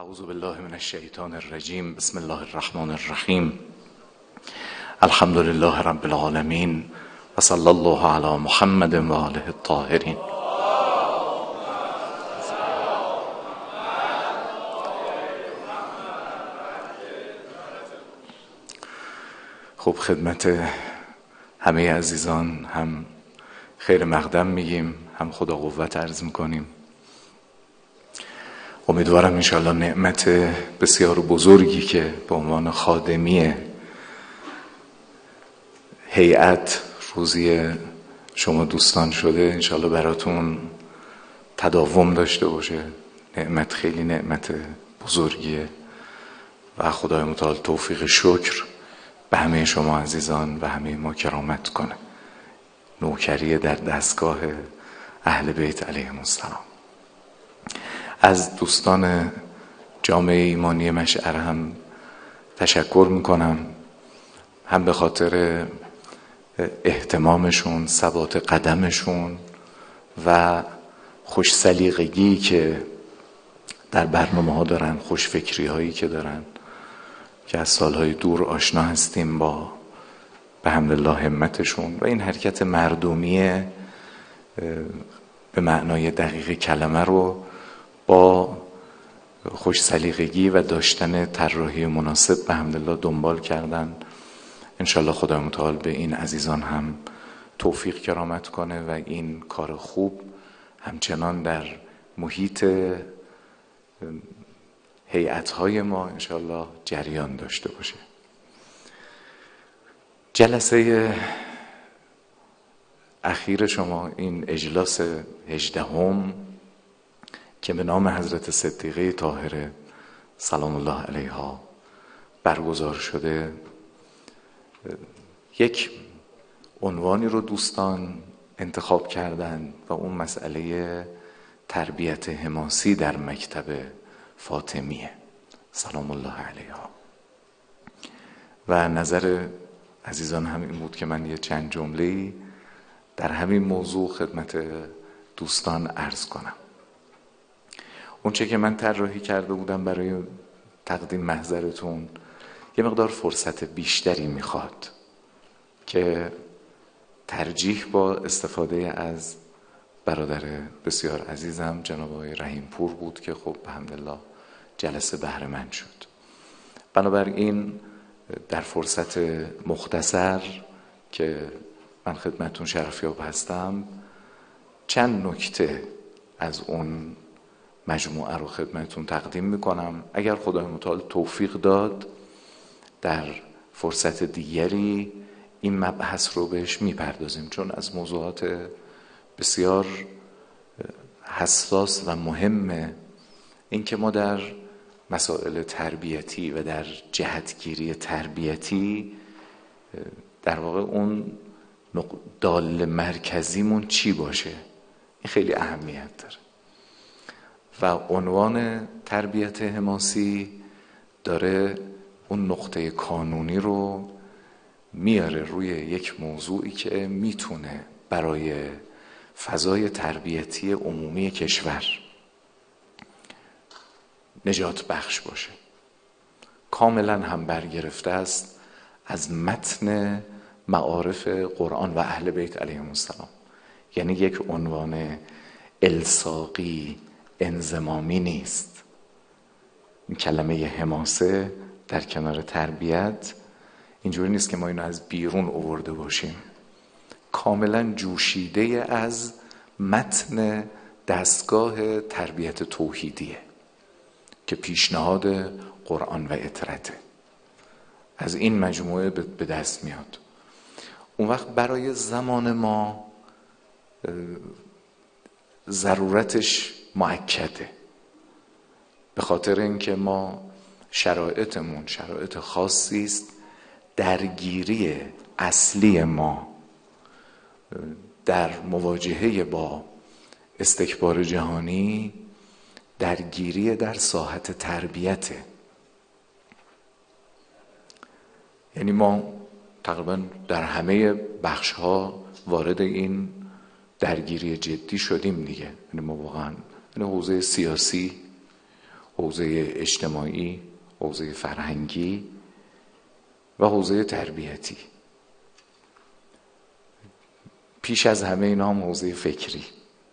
اعوذ بالله من الشیطان الرجیم. بسم الله الرحمن الرحیم. الحمد لله رب العالمین و صلی الله علی محمد و آله الطاهرین. خب خدمت همه عزیزان هم خیر مقدم میگیم، هم خدا قوت عرض میکنیم. امیدوارم انشاءالله نعمت بسیار بزرگی که به عنوان خادمی هیئت روزی شما دوستان شده انشاءالله براتون تداوم داشته باشه. نعمت خیلی نعمت بزرگیه و خدای متعال توفیق شکر به همه شما عزیزان و همه ما کرامت کنه. نوکری در دستگاه اهل بیت علیهم السلام. از دوستان جامعه ایمانی مشعر هم تشکر میکنم، هم به خاطر اهتمامشون، ثبات قدمشون و خوش سلیقگی که در برنامه ها دارن، خوش فکری هایی که دارن، که از سالهای دور آشنا هستیم با به حمدالله همتشون و این حرکت مردمی به معنای دقیق کلمه رو با خوش سلیقگی و داشتن طراحی مناسب به حمدالله دنبال کردن. انشالله خدای متعال به این عزیزان هم توفیق کرامت کنه و این کار خوب همچنان در محیط هیئت‌های ما انشالله جریان داشته باشه. جلسه اخیر شما، این اجلاس 18 که به نام حضرت صدیقه طاهره سلام الله علیها برگزار شده، یک عنوانی رو دوستان انتخاب کردن و اون مسئله تربیت حماسی در مکتب فاطمیه سلام الله علیها. و نظر عزیزان هم این بود که من یه چند جمله‌ای در همین موضوع خدمت دوستان عرض کنم. اون چه که من طراحی کرده بودم برای تقدیم محضرتون یه مقدار فرصت بیشتری میخواد که ترجیح با استفاده از برادر بسیار عزیزم جناب آقای رحیم پور بود که خب به حمدالله جلسه بهره مند شد. بنابراین در فرصت مختصر که من خدمتون شرفیاب هستم چند نکته از اون مجموعه رو خدمتون تقدیم میکنم. اگر خدای متعال توفیق داد در فرصت دیگری این مبحث رو بهش میپردازیم، چون از موضوعات بسیار حساس و مهمه این که ما در مسائل تربیتی و در جهتگیری تربیتی در واقع اون دال مرکزیمون چی باشه. این خیلی اهمیت داره و عنوان تربیت حماسی داره اون نقطه کانونی رو میاره روی یک موضوعی که میتونه برای فضای تربیتی عمومی کشور نجات بخش باشه. کاملا هم برگرفته است از متن معارف قرآن و اهل بیت علیهم السلام. یعنی یک عنوان الصاقی انضمامی نیست. این کلمه حماسه در کنار تربیت اینجوری نیست که ما اینو از بیرون آورده باشیم، کاملا جوشیده از متن دستگاه تربیت توحیدیه که پیشنهاد قرآن و اطرته، از این مجموعه به دست میاد. اون وقت برای زمان ما ضرورتش مؤکده، به خاطر اینکه ما شرایطمون شرایط خاصی است. درگیری اصلی ما در مواجهه با استکبار جهانی درگیری در ساحت تربیته. یعنی ما تقریبا در همه بخش‌ها وارد این درگیری جدی شدیم دیگه. یعنی ما واقعا حوزه سیاسی، حوزه اجتماعی، حوزه فرهنگی و حوزه تربیتی. پیش از همه اینا هم حوزه فکری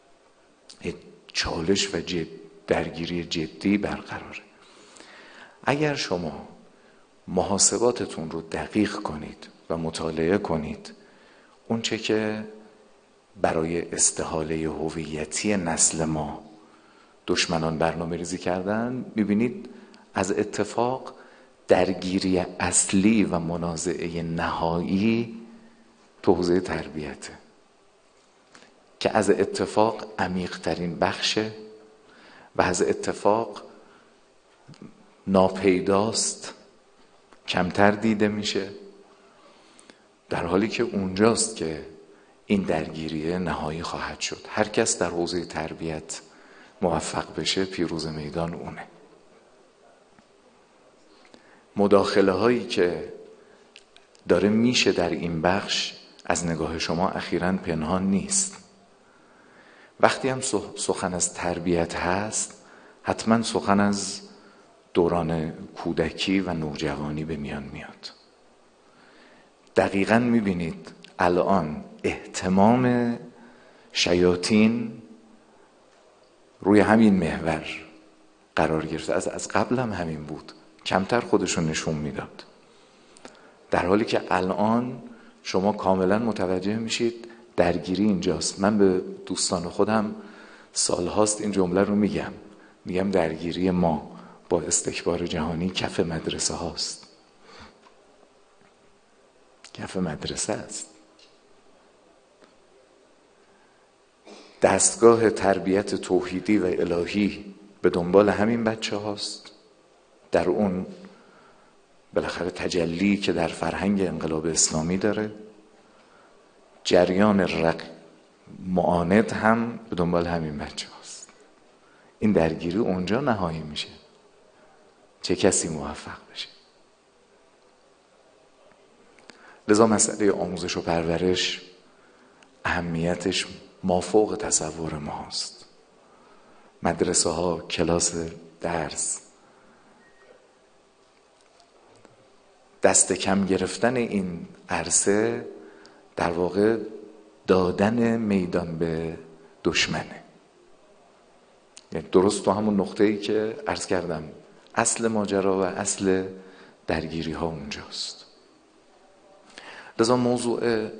چالش و درگیری جدی برقراره. اگر شما محاسباتتون رو دقیق کنید و مطالعه کنید، اون چه که برای استحاله هویتی نسل ما دشمنان برنامه ریزی کردن، میبینید از اتفاق درگیری اصلی و منازعه نهایی تو حوزه تربیته که از اتفاق عمیق‌ترین بخشه و از اتفاق ناپیداست، کمتر دیده میشه، در حالی که اونجاست که این درگیری نهایی خواهد شد. هر کس در حوزه تربیت موفق بشه پیروز میدان اونه. مداخله هایی که داره میشه در این بخش از نگاه شما اخیراً پنهان نیست. وقتی هم سخن از تربیت هست، حتما سخن از دوران کودکی و نوجوانی به میان میاد. دقیقاً میبینید الان اهتمام شیاطین روی همین محور قرار گرفته. از قبل هم همین بود، کمتر خودشون نشون میداد، در حالی که الان شما کاملا متوجه میشید درگیری اینجاست. من به دوستان خودم سالهاست این جمله رو میگم درگیری ما با استکبار جهانی کف مدرسه هاست، کف مدرسه است. دستگاه تربیت توحیدی و الهی به دنبال همین بچه هاست، در اون بالاخره تجلی که در فرهنگ انقلاب اسلامی داره، جریان معاند هم به دنبال همین بچه هاست. این درگیری اونجا نهایی میشه، چه کسی موفق بشه. لذا مسئله آموزش و پرورش اهمیتش مافوق تصور ماست. مدرسه ها، کلاس درس، دست کم گرفتن این عرصه در واقع دادن میدان به دشمنه. یعنی درست تو همون نقطه‌ای که عرض کردم اصل ماجرا و اصل درگیری ها اونجاست. لذا موضوع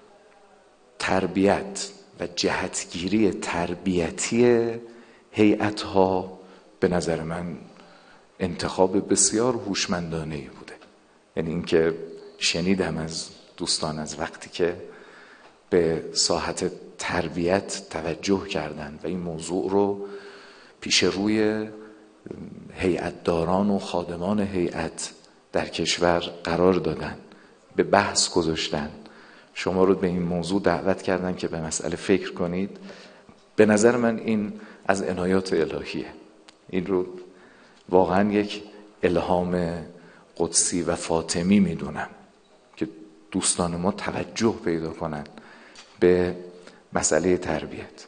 تربیت و جهتگیری تربیتی هیئت ها به نظر من انتخاب بسیار هوشمندانه‌ای بوده. یعنی اینکه شنیدم از دوستان از وقتی که به ساحت تربیت توجه کردن و این موضوع رو پیش روی هیئت‌داران و خادمان هیئت در کشور قرار دادن، به بحث گذاشتن، شما رو به این موضوع دعوت کردن که به مسئله فکر کنید، به نظر من این از عنایات الهیه. این رو واقعا یک الهام قدسی و فاطمی میدونم که دوستان ما توجه پیدا کنن به مسئله تربیت.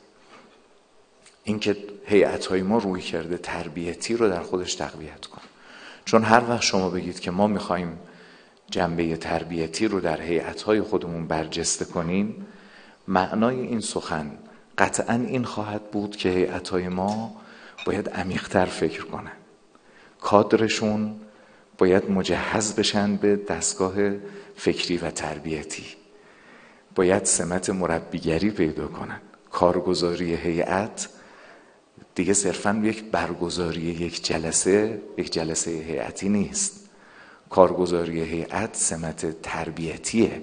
اینکه هیئت‌های ما روی کرده تربیتی رو در خودش تقویت کنه. چون هر وقت شما بگید که ما میخوایم جنبه تربیتی رو در هیئت‌های خودمون برجسته کنیم، معنای این سخن قطعاً این خواهد بود که هیئت‌های ما باید عمیق‌تر فکر کنن، کادرشون باید مجهز بشن به دستگاه فکری و تربیتی، باید سمت مربیگری پیدا کنن. کارگزاری هیئت دیگه صرفاً یک برگزاری یک جلسه هیئتی نیست. کارگزاری هیئت سمت تربیتیه.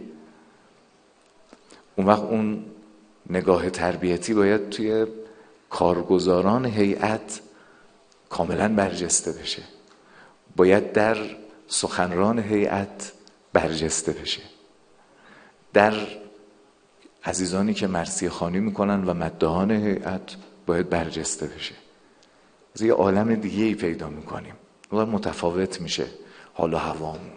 اون وقت اون نگاه تربیتی باید توی کارگزاران هیئت کاملا برجسته بشه، باید در سخنران هیئت برجسته بشه، در عزیزانی که مرثیه خوانی میکنن و مداحان هیئت باید برجسته بشه. از یه عالم دیگه ای پیدا میکنیم و متفاوت میشه حال و هوامون.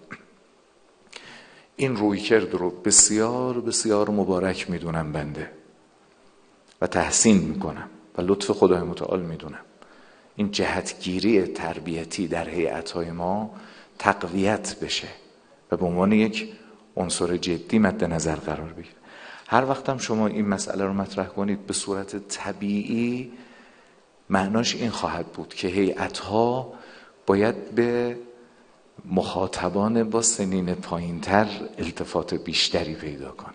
این رویکرد رو بسیار بسیار مبارک میدونم بنده و تحسین میکنم و لطف خدای متعال میدونم. این جهتگیری تربیتی در هیئت‌های ما تقویت بشه و به عنوان یک عنصر جدی مد نظر قرار بگیره. هر وقتم شما این مسئله رو مطرح کنید به صورت طبیعی، معناش این خواهد بود که هیئت‌ها باید به مخاطبان با سنین پایین‌تر التفات بیشتری پیدا کنه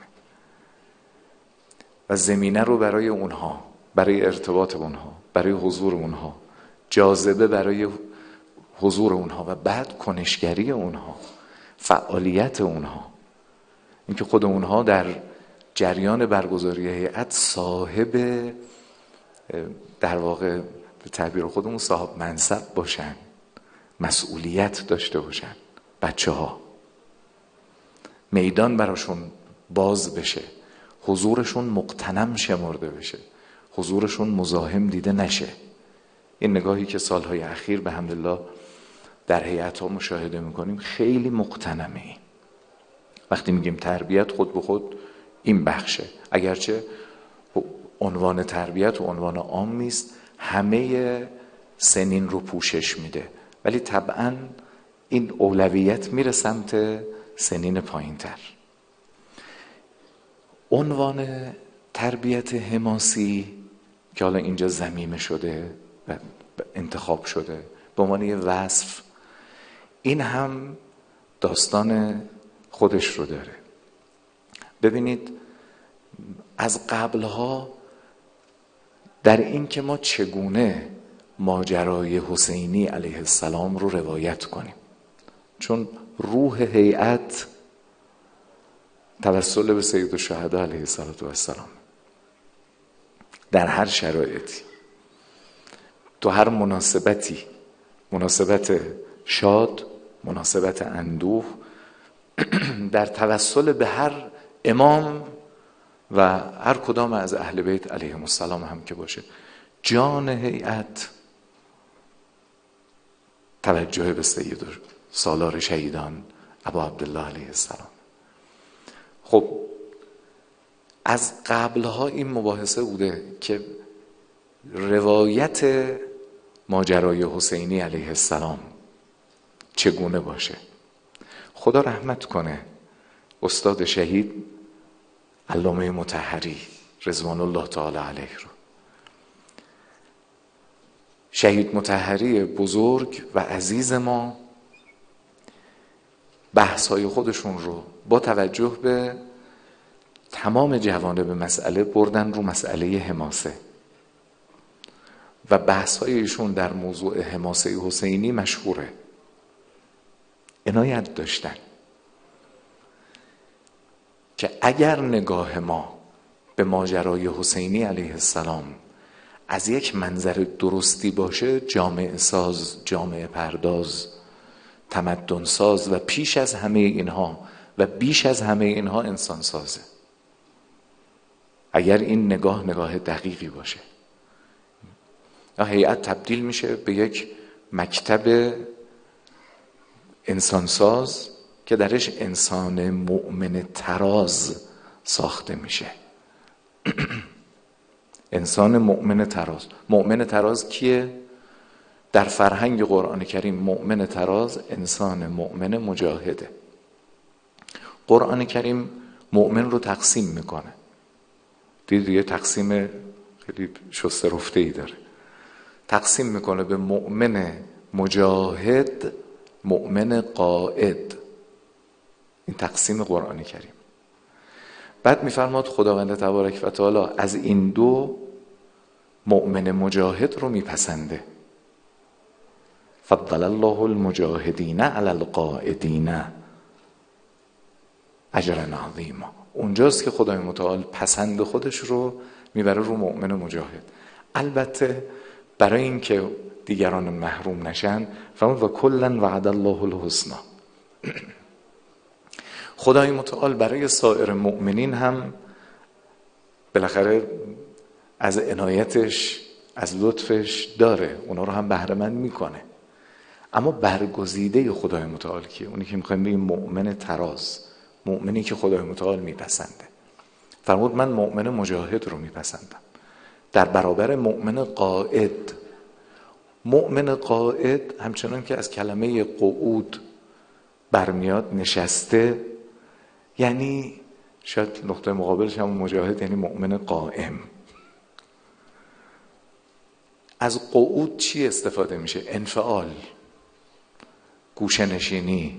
و زمینه رو برای اونها، برای ارتباط اونها، برای حضور اونها، جاذبه برای حضور اونها و بعد کنشگری اونها، فعالیت اونها، اینکه خود اونها در جریان برگزاری هیئت صاحب، در واقع به تعبیر خودمون صاحب منصب باشن، مسئولیت داشته باشن. بچه ها میدان براشون باز بشه، حضورشون مغتنم شمرده بشه، حضورشون مزاحم دیده نشه. این نگاهی که سالهای اخیر به حمدالله در هیئت‌ها مشاهده میکنیم خیلی مغتنمه. این وقتی میگیم تربیت خود به خود این بخشه، اگرچه عنوان تربیت و عنوان عام نیست، همه سنین رو پوشش میده، ولی طبعا این اولویت میره سمت سنین پایین‌تر. عنوان تربیت حماسی که حالا اینجا ضمیمه شده و انتخاب شده به عنوان یه وصف، این هم داستان خودش رو داره. ببینید از قبلها در این که ما چگونه ماجرای حسینی علیه السلام رو روایت کنیم، چون روح هیئت توسل به سید الشهدا علیه السلام در هر شرایطی، تو هر مناسبتی، مناسبت شاد، مناسبت اندوه، در توسل به هر امام و هر کدام از اهل بیت علیهم السلام هم که باشه، جان هیئت توجه به سید سالار شهیدان ابا عبدالله علیه السلام. خب از قبلها این مباحثه بوده که روایت ماجرای حسینی علیه السلام چگونه باشه. خدا رحمت کنه استاد شهید علامه مطهری رضوان الله تعالی علیه رو. شهید مطهری بزرگ و عزیز ما بحث‌های خودشون رو با توجه به تمام جوانب مسئله بردن رو مسئله حماسه و بحث‌های ایشون در موضوع حماسه حسینی مشهوره. عنایت داشتن که اگر نگاه ما به ماجرای حسینی علیه السلام از یک منظر درستی باشه، جامعه ساز، جامعه پرداز، تمدن ساز و پیش از همه اینها و بیش از همه اینها انسان سازه. اگر این نگاه دقیقی باشه، هیئت تبدیل میشه به یک مکتب انسانساز که درش انسان مؤمن تراز ساخته میشه. انسان مؤمن تراز. مؤمن تراز کیه؟ در فرهنگ قرآن کریم مؤمن تراز انسان مؤمن مجاهده. قرآن کریم مؤمن رو تقسیم میکنه. دیگه تقسیم خیلی شسته رفته ای داره. تقسیم میکنه به مؤمن مجاهد، مؤمن قائد. این تقسیم قرآن کریم. بعد میفرماد خداوند تبارک و تعالی از این دو مؤمن مجاهد رو میپسنده. فضل الله المجاهدین علی القائدین اجرا عظیما. اونجاست که خدای متعال پسند خودش رو میبره رو مؤمن مجاهد. البته برای اینکه دیگران محروم نشن فرمود و کلا وعد الله الحسنی. خدای متعال برای سایر مؤمنین هم بالاخره از عنایتش، از لطفش داره، اونا رو هم بهره مند میکنه. اما برگزیده خدای متعال کیه؟ اونی که میخوایم بگیم مؤمن تراز، مؤمنی که خدای متعال میپسنده. فرمود من مؤمن مجاهد رو میپسندم در برابر مؤمن قائد. مؤمن قاعد همچنان که از کلمه قعود برمیاد، نشسته، یعنی شاید نقطه مقابلش هم مجاهد، یعنی مؤمن قائم. از قعود چی استفاده میشه؟ انفعال، گوشه نشینی،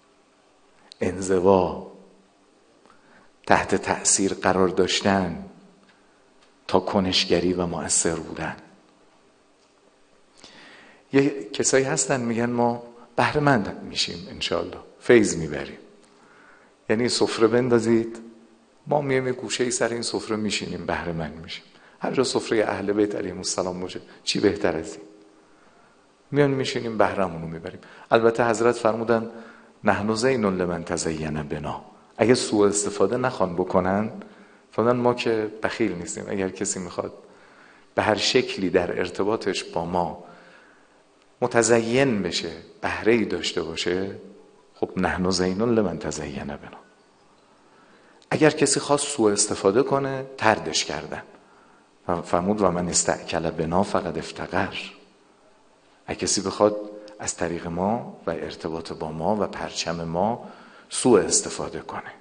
انزوا، تحت تأثیر قرار داشتن تا کنشگری و مؤثر بودن. یه کسایی هستن میگن ما بهره مند میشیم انشالله، فیض میبریم. یعنی سفره بندازید، ما میایم یه گوشه‌ای سر این سفره میشینیم، بهره مند میشیم. هر جا سفره اهل بیت علیهم السلام باشه، چی بهتر از این؟ میان میشینیم، بهره‌مون رو میبریم. البته حضرت فرمودن نحن زین لمن تزین بنا. اگه سوء استفاده نخوان بکنن، فرمودن ما که بخیل نیستیم. اگر کسی میخواد به هر شکلی در ارتباطش با ما متزین بشه، بهره‌ای داشته باشه، خب نحن زین لمن تزین بنا. اگر کسی خواست سوء استفاده کنه، طردش کردن. فرمود و من استأکل بنا فقد افتقر. اگر کسی بخواد از طریق ما و ارتباط با ما و پرچم ما سوء استفاده کنه،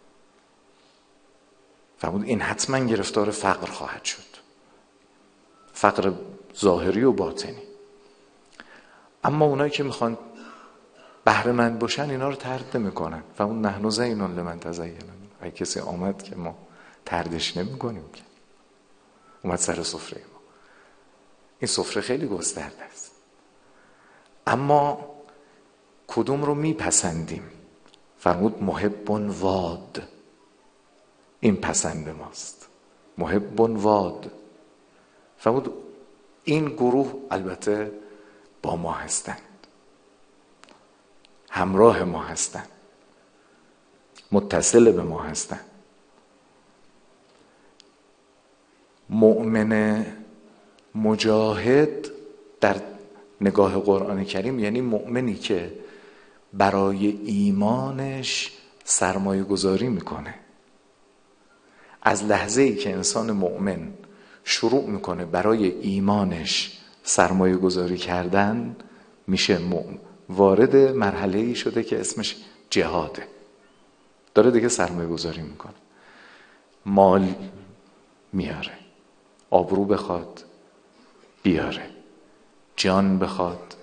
فرمود این حتما گرفتار فقر خواهد شد، فقر ظاهری و باطنی. اما اونایی که میخوان بهره مند باشن اینا رو طرد نمیکنن. فرمود نحن زین لمن تزین. اگه کسی آمد که ما طردش نمیکنیم، که اومد سر سفره ما. این سفره خیلی گسترده است، اما کدوم رو میپسندیم؟ فرمود محب واد، این پسند ماست. محب واد. فرمود این گروه البته با ما هستند، همراه ما هستند، متصل به ما هستند. مؤمن مجاهد در نگاه قرآن کریم یعنی مؤمنی که برای ایمانش سرمایه گذاری میکنه. از لحظه ای که انسان مؤمن شروع میکنه برای ایمانش سرمایه گذاری کردن، میشه وارد مرحله ای شده که اسمش جهاده. داره دیگه سرمایه گذاری میکنه، مال میاره، آبرو بخواد بیاره، جان بخواد،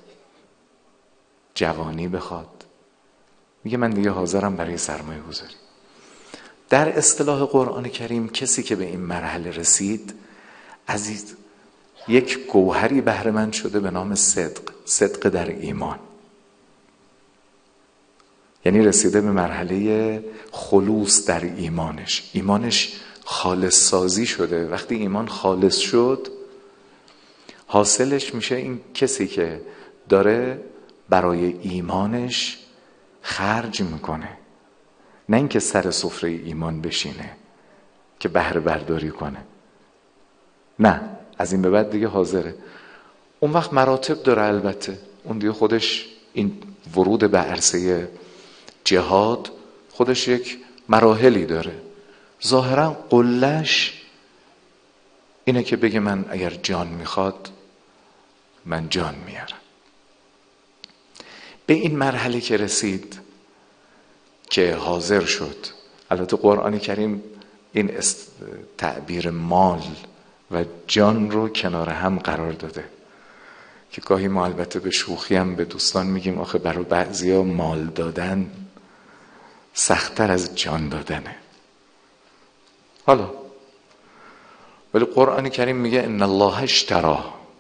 جوانی بخواد، میگه من دیگه حاضرم برای سرمایه گذاری. در اصطلاح قرآن کریم کسی که به این مرحله رسید از یک گوهری بهره مند شده به نام صدق در ایمان. یعنی رسیده به مرحله خلوص در ایمانش خالص سازی شده. وقتی ایمان خالص شد، حاصلش میشه این کسی که داره برای ایمانش خرج میکنه، نه اینکه سر سفره ایمان بشینه که بهره برداری کنه. نه، از این به بعد دیگه حاضره. اون وقت مراتب داره البته. اون دیگه خودش این ورود به عرصه جهاد خودش یک مراحلی داره. ظاهرا قلش اینه که بگه من اگر جان میخواد من جان میارم. به این مرحله که رسید که حاضر شد، البته قرآن کریم این تعبیر مال و جان رو کنار هم قرار داده که گاهی ما البته به شوخی هم به دوستان میگیم آخه برای بعضیا مال دادن سخت‌تر از جان دادنه. حالا ولی قرآن کریم میگه ان الله اشتری.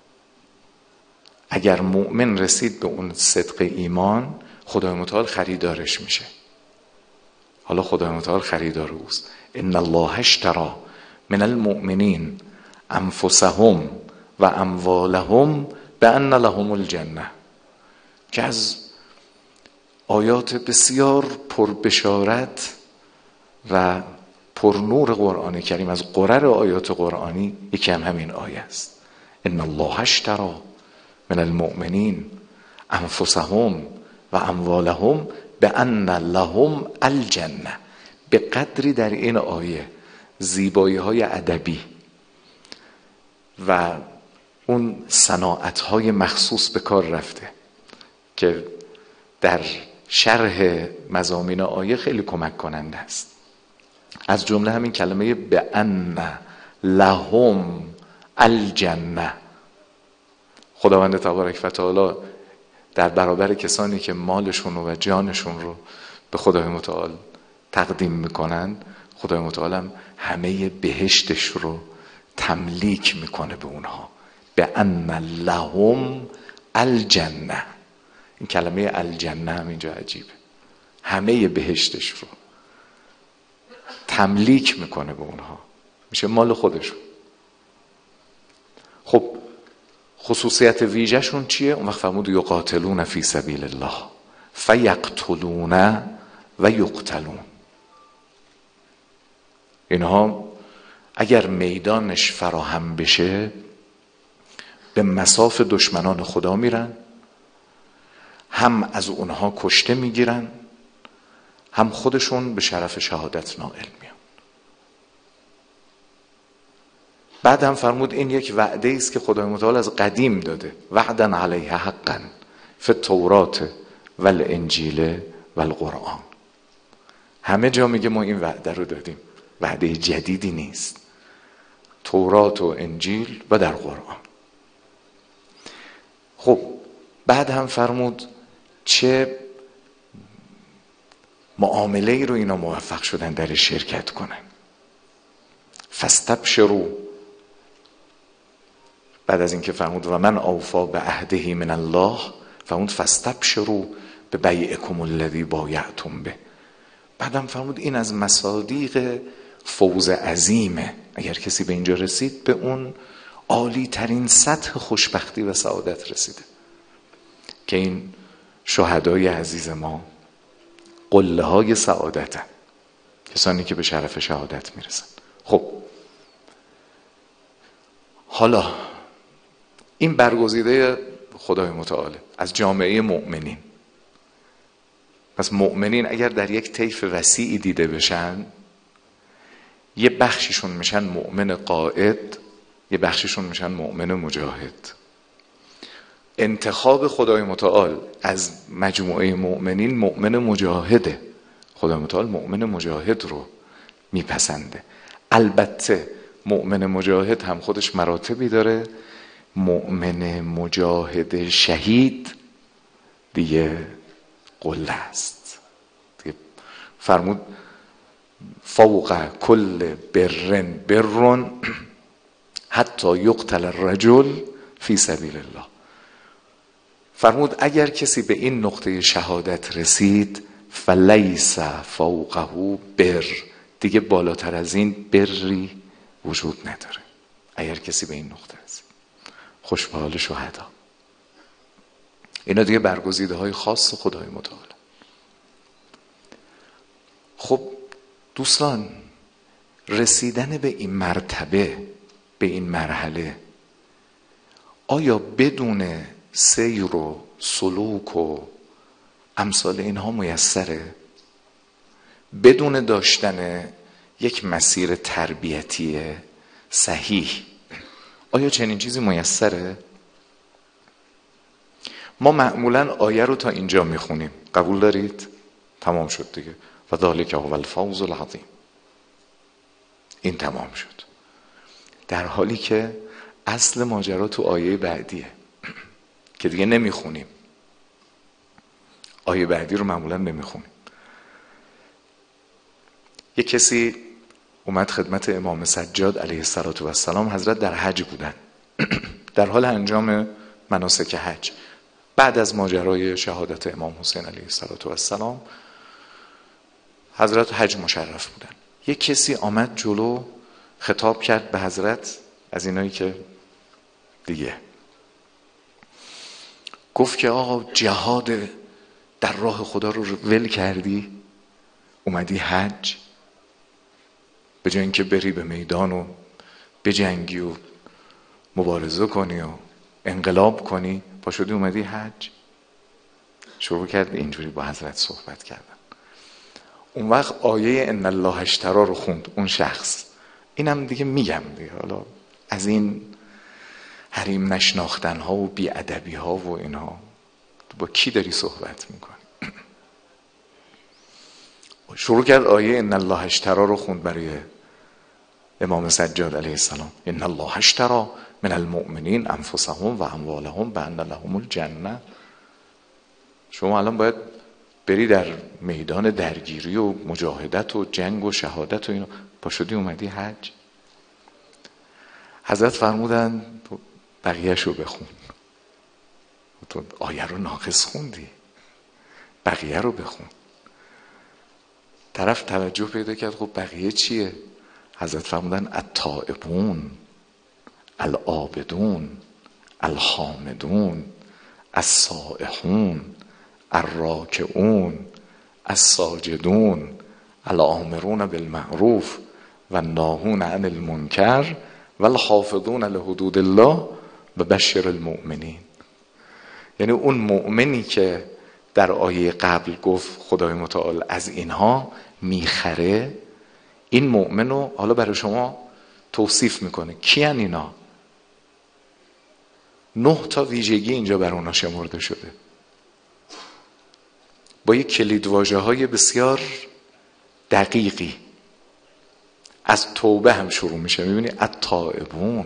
اگر مؤمن رسید به اون صدق ایمان، خدای متعال خریدارش میشه. حالا خدای متعال خریدار اوست. ان الله اشتری من المؤمنین انفسهم و اموالهم بان لهم الجنه، که از آیات بسیار پربشارت و پرنور قرآن کریم، از قرر آیات قرآنی یکی هم همین آیه است. ان الله اشتری من المؤمنین انفسهم و اموالهم بان لهم الجنه. به قدری در این آیه زیبایی های ادبی و اون صناعت‌های مخصوص به کار رفته که در شرح مضامین آیه خیلی کمک کننده است. از جمله همین کلمه بأن لهم الجنه. خداوند تبارک و تعالی در برابر کسانی که مالشون و جانشون رو به خدای متعال تقدیم میکنن، خدای متعال هم همه بهشتش رو تملیک میکنه به اونها. بأن لهم الجنه. این کلمه الجنه هم اینجا عجیبه، همه بهشتش رو تملیک میکنه به اونها، میشه مال خودشون. خب خصوصیت ویژه‌شون چیه؟ اون وقت فرمود یقاتلون فی سبیل الله فیقتلون و یقتلون. اینها اگر میدانش فراهم بشه به مصاف دشمنان خدا میرن، هم از اونها کشته میگیرن، هم خودشون به شرف شهادت نائل میان. بعد هم فرمود این یک وعده است که خدای متعال از قدیم داده، وعدا علیه حقا فی التورات والانجیل والقرآن. همه جا میگه ما این وعده رو دادیم، وعده جدیدی نیست. تورات و انجیل و در قرآن. خب بعد هم فرمود چه معامله ای رو اینا موفق شدن در شرکت کنن. فاستبشروا، بعد از اینکه فرمود و من اوفا به عهده من الله، فرمود فاستبشروا به بیعکم الذی بایعتم به. بعدم فرمود این از مصادیق فوز عظیمه. اگر کسی به اینجا رسید به اون عالی ترین سطح خوشبختی و سعادت رسیده که این شهدای عزیز ما قله های سعادتن، کسانی که به شرف شهادت میرسن. خب حالا این برگزیده خدای متعال از جامعه مؤمنین. پس مؤمنین اگر در یک طیف وسیعی دیده بشن، یه بخششون میشن مؤمن قائد، یه بخششون میشن مؤمن مجاهد. انتخاب خدای متعال از مجموعه مؤمنین مؤمن مجاهده. خدای متعال مؤمن مجاهد رو میپسنده. البته مؤمن مجاهد هم خودش مراتبی داره. مؤمن مجاهد شهید دیگه قله است. دیگه فرمود فوق کل برن برن حتی یقتل الرجل فی سبیل الله. فرمود اگر کسی به این نقطه شهادت رسید فلیس فوقه بر، دیگه بالاتر از این بری وجود نداره. اگر کسی به این نقطه رسید، خوش به حال شهدا. اینا دیگه برگزیده های خاص خدای متعال. خب دوستان، رسیدن به این مرتبه، به این مرحله، آیا بدون سیر و سلوک و امثال اینها میسره؟ بدون داشتن یک مسیر تربیتی صحیح آیا چنین چیزی میسره؟ ما معمولا آیه رو تا اینجا میخونیم، قبول دارید؟ تمام شد دیگه. و ذالک هو الفوز العظیم. این تمام شد. در حالی که اصل ماجرا تو آیه بعدیه که دیگه نمیخونیم. آیه بعدی رو معمولا نمیخونیم. یک کسی اومد خدمت امام سجاد علیه السلام. حضرت در حج بودن در حال انجام مناسک حج. بعد از ماجرای شهادت امام حسین علیه السلام حضرت حج مشرف بودن. یک کسی آمد جلو خطاب کرد به حضرت، از اینایی که دیگه گفت که آقا جهاد در راه خدا رو ول کردی، اومدی حج، به جای اینکه بری به میدان و بجنگی و مبارزه کنی و انقلاب کنی، پاشدی اومدی حج. شروع کرد اینجوری با حضرت صحبت کردن. اون وقت آیه ان الله اشتری رو خوند اون شخص. اینم دیگه میگم دیگه، حالا از این حریم نشناختن ها و بی‌ادبی ها و اینها، با کی داری صحبت میکنی؟ شروع کرد آیه ان الله اشتری رو خوند برای امام سجاد علیه السلام. ان الله اشتری من المؤمنین انفسهم و اموالهم بان لهم الجنه. شما الان باید بری در میدان درگیری و مجاهدت و جنگ و شهادت و اینو، پاشدی اومدی حج. حضرت فرمودن بقیه‌ش رو بخون. تو آیه رو ناقص خوندی، بقیه رو بخون. طرف توجه پیدا کرد خب بقیه چیه؟ حضرت فرمودن التائبون العابدون الحامدون السائحون الراکعون الساجدون الآمرون بالمعروف و الناهون عن المنکر و الحافظون لحدود الله و بشر المؤمنین. یعنی اون مؤمنی که در آیه قبل گفت خدای متعال از اینها میخره، این مؤمن رو حالا برای شما توصیف میکنه. کیان اینا؟ 9 تا ویژگی اینجا بر اونا شمرده شده با یک کلیدواژه های بسیار دقیقی. از توبه هم شروع میشه. میبینی التائبون.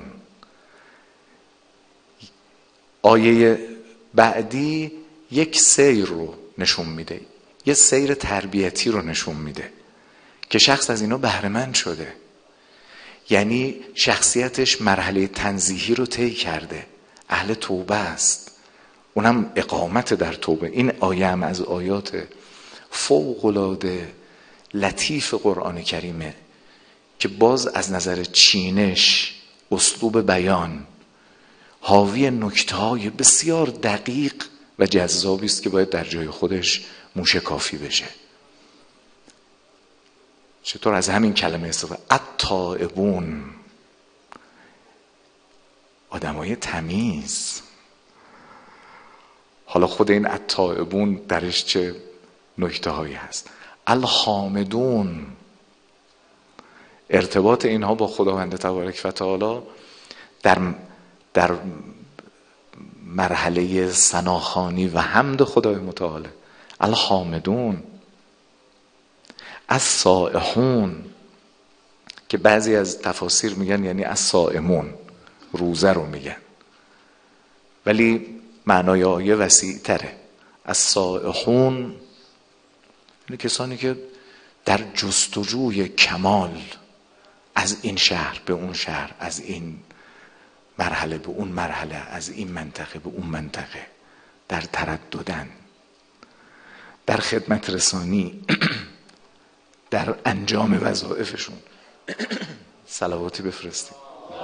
آیه بعدی یک سیر رو نشون میده، یه سیر تربیتی رو نشون میده که شخص از اینا بهره‌مند شده. یعنی شخصیتش مرحله تنزیهی رو طی کرده، اهل توبه است، اونم اقامت در توبه. این آیه هم از آیات فوق‌العاده لطیف قرآن کریمه که باز از نظر چینش، اسلوب بیان، حاوی نکته‌های بسیار دقیق و جذابی است که باید در جای خودش موشکافی بشه. چطور از همین کلمه استفاده؟ التائبون، آدمای تمیز. حالا خود این التائبون درش چه نکته هایی هست؟ الحامدون، ارتباط اینها با خداوند تبارک و تعالی در مرحله ثناخوانی و حمد خدای متعال. الحامدون. الصائحون که بعضی از تفاسیر میگن یعنی الصائمون، روزه رو میگن، ولی معنای آیه وسیع تره. الصائحون یعنی کسانی که در جستجوی کمال از این شهر به اون شهر، از این مرحله به اون مرحله، از این منطقه به اون منطقه، در ترددن، در خدمت رسانی، در انجام وظایفشون. صلواتی بفرستید.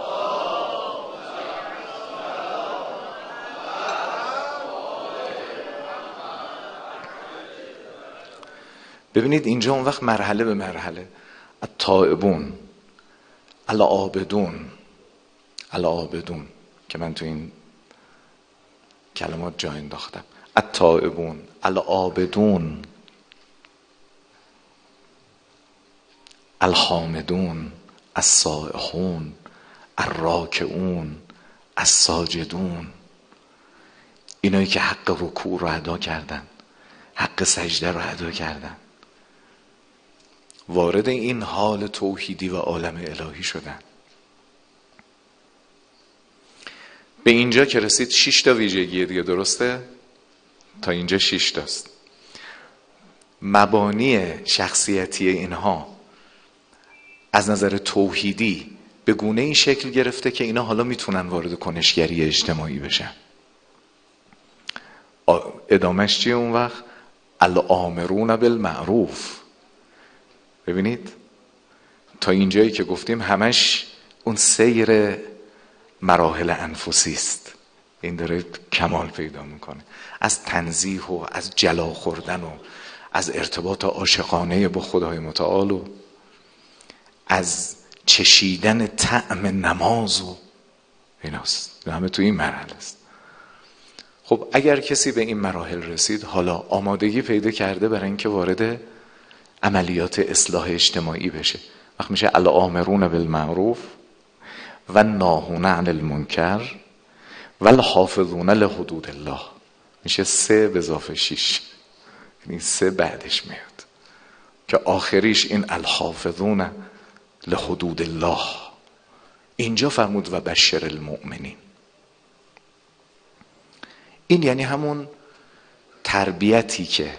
ببینید اینجا اون وقت مرحله به مرحله. التائبون العابدون، العابدون که من تو این کلمات جا انداختم. التائبون العابدون الحامدون السائحون الراکعون الساجدون. اینایی که حق رکوع رو ادا کردن، حق سجده رو ادا کردن، وارد این حال توحیدی و عالم الهی شدن. به اینجا که رسید 6 تا ویژگی دیگه، درسته؟ تا اینجا 6 تاست. مبانی شخصیتی اینها از نظر توحیدی به گونه این شکل گرفته که اینا حالا میتونن وارد کنشگری اجتماعی بشن. ادامهش چیه اون وقت؟ الآمرون بالمعروف. ببینید تا اینجایی که گفتیم همش اون سیر مراحل انفسی است. این داره کمال پیدا میکنه، از تنزیه و از جلا خوردن و از ارتباط عاشقانه با خدای متعال و از چشیدن طعم نماز و ایناست. همه تو این مرحله است. خب اگر کسی به این مراحل رسید، حالا آمادگی پیدا کرده برای اینکه وارد عملیات اصلاح اجتماعی بشه. وقت میشه الآمرون بالمعروف و ناهون عن المنکر والحافظون لحدود الله، میشه 3 به اضافه 6، یعنی 3 بعدش میاد که آخریش این الحافظون لحدود الله. اینجا فرمود و بشر المؤمنین. این یعنی همون تربیتی که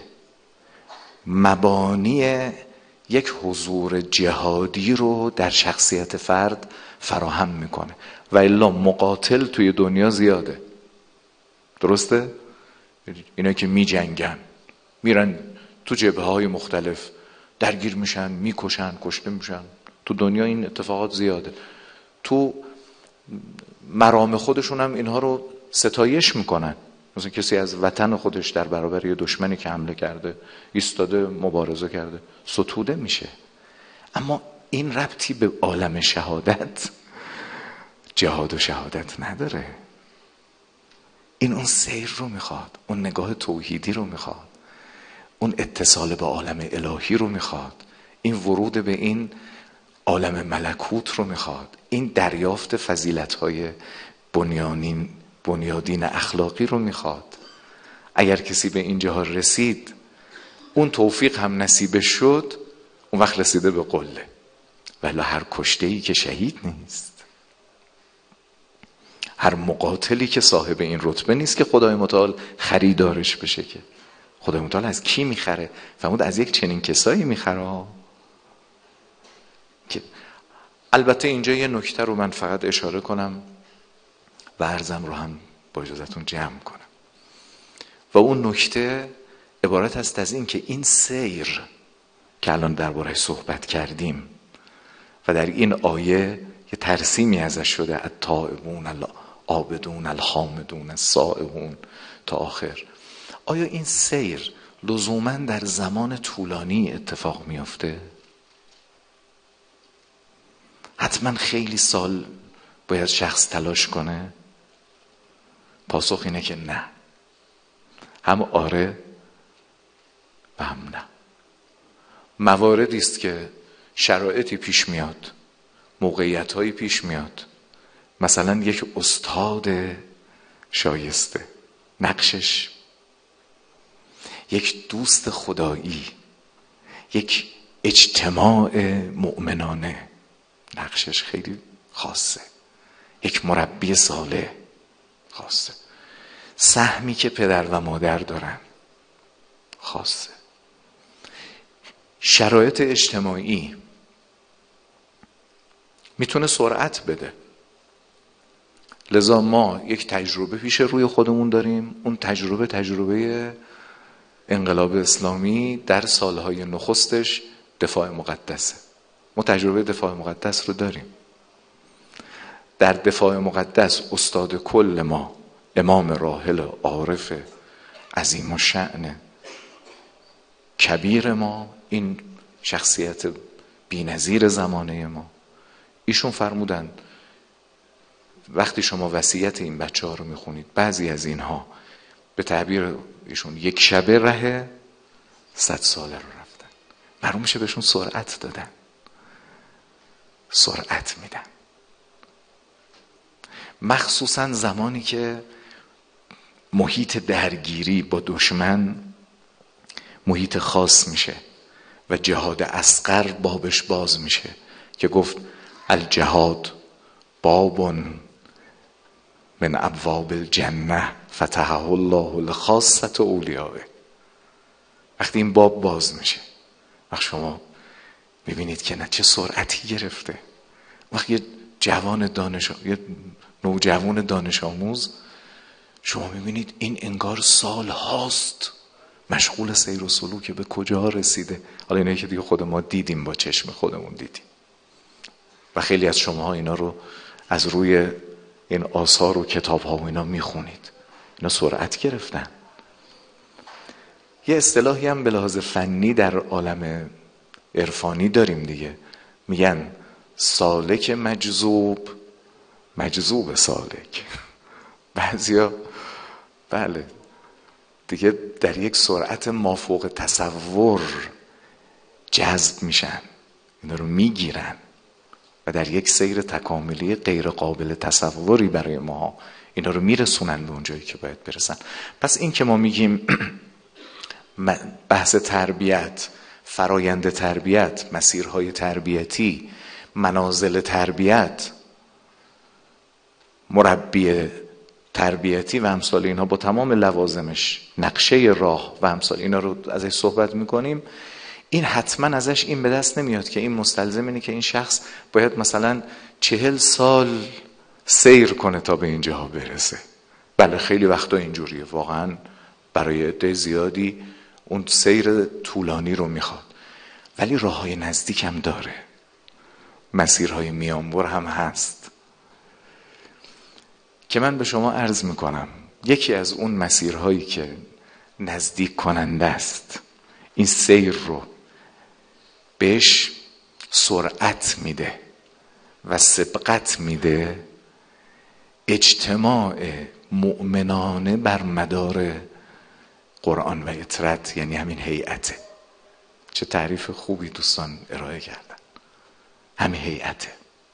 مبانی یک حضور جهادی رو در شخصیت فرد فراهم میکنه. و الا مقاتل توی دنیا زیاده، درسته؟ اینا که می جنگن، میرن تو جبهه های مختلف، درگیر میشن، میکشن، کشته میشن. تو دنیا این اتفاقات زیاده. تو مرام خودشون هم اینها رو ستایش میکنن. مثلا کسی از وطن خودش در برابر یه دشمنی که حمله کرده ایستاده، مبارزه کرده، ستوده میشه. اما این ربطی به عالم شهادت، جهاد و شهادت نداره. این اون سیر رو میخواد، اون نگاه توحیدی رو میخواد، اون اتصال به عالم الهی رو میخواد، این ورود به این عالم ملکوت رو میخواد، این دریافت فضیلت‌های بنیادین اخلاقی رو میخواد. اگر کسی به اینجاها رسید، اون توفیق هم نصیبش شد، اون وقت رسیده به قله. ولی هر کشته‌ای که شهید نیست، هر مقاتلی که صاحب این رتبه نیست که خدای متعال خریدارش بشه. که خدای متعال از کی میخره؟ فرمود از یک چنین کسایی میخره. که البته اینجا یه نکته رو من فقط اشاره کنم و عرضم رو هم با اجازتون جمع کنم. و اون نکته عبارت است از این که این سیر که الان درباره صحبت کردیم و در این آیه یه ترسیمی ازش شده، التائبون العابدون الحامدون السائحون تا آخر، آیا این سیر لزوما در زمان طولانی اتفاق میفته؟ حتما خیلی سال باید شخص تلاش کنه؟ پاسخ اینه که نه. هم آره و هم نه. مواردی است که شرایطی پیش میاد، موقعیت‌هایی پیش میاد، مثلا یک استاد شایسته، نقشش یک دوست خدایی، یک اجتماع مؤمنانه، نقشش خیلی خاصه، یک مربی صالح خاصه، سهمی که پدر و مادر دارن خاصه، شرایط اجتماعی میتونه سرعت بده. لذا ما یک تجربه پیش روی خودمون داریم. اون تجربه انقلاب اسلامی در سالهای نخستش دفاع مقدسه. ما تجربه دفاع مقدس رو داریم. در دفاع مقدس استاد کل ما، امام راحل عارف عظیم الشأن کبیر ما، این شخصیت بی‌نظیر زمانه ما، ایشون فرمودن وقتی شما وصیت این بچه ها رو میخونید، بعضی از اینها به تعبیر ایشون یک شبه ره 100 ساله رو رفتن. معلوم میشه بهشون سرعت دادن، سرعت میدن. مخصوصا زمانی که محیط درگیری با دشمن محیط خاص میشه و جهاد اصغر بابش باز میشه که گفت الجهاد باب من ابواب الجنه فتحه الله لخاصة اولیائه. وقتی این باب باز میشه، وقتی شما میبینید که نه چه سرعتی گرفته، وقتی یه یه نوجوان دانش آموز شما میبینید این انگار سال هاست مشغول سیر و سلوک، به کجا رسیده. حالا اینایی که دیگه خود ما دیدیم، با چشم خودمون دیدیم و خیلی از شما اینا رو از روی این آثار و کتاب ها و اینا میخونید. اینا سرعت گرفتن. یه اصطلاحی هم به لحاظ فنی در عالم عرفانی داریم دیگه، میگن سالک مجذوب، مجذوب سالک. بعضیا بله دیگه در یک سرعت مافوق تصور جذب میشن، اینا رو میگیرن و در یک سیر تکاملی غیر قابل تصوری برای ما اینا رو میرسونن به اون جایی که باید برسن. پس این که ما میگیم بحث تربیت، فرایند تربیت، مسیرهای تربیتی، منازل تربیت، مربی تربیتی و امثال اینها با تمام لوازمش، نقشه راه و امثال اینا رو ازش صحبت میکنیم، این حتما ازش این به دست نمیاد که این مستلزم اینه که این شخص باید مثلا 40 سال سیر کنه تا به اینجاها برسه. بله خیلی وقتا اینجوریه، واقعا برای عده زیادی اون سیر طولانی رو میخواد، ولی راههای نزدیک هم داره، مسیرهای میانبر هم هست که من به شما عرض میکنم یکی از اون مسیرهایی که نزدیک کننده است، این سیر رو بهش سرعت میده و سبقت میده، اجتماع مؤمنانه بر مدار قرآن و اطرت، یعنی همین هیئته. چه تعریف خوبی دوستان ارائه کردن، همین هیئته.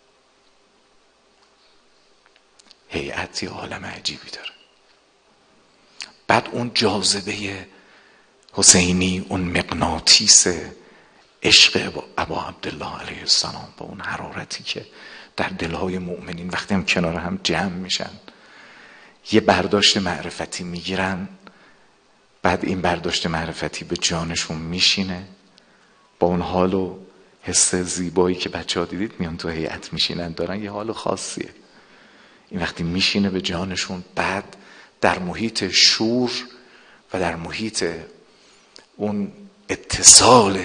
هیئت یه عالم عجیبی داره. بعد اون جاذبه حسینی، اون مغناطیس عشق ابا عبدالله علیه السلام با اون حرارتی که در دلهای مؤمنین وقتی هم کنار هم جمع میشن یه برداشت معرفتی میگیرن، بعد این برداشت معرفتی به جانشون میشینه، با اون حال و حس زیبایی که بچه ها دیدید میان تو هیئت میشینن، دارن یه حال خاصیه. این وقتی میشینه به جانشون، بعد در محیط شور و در محیط اون اتصال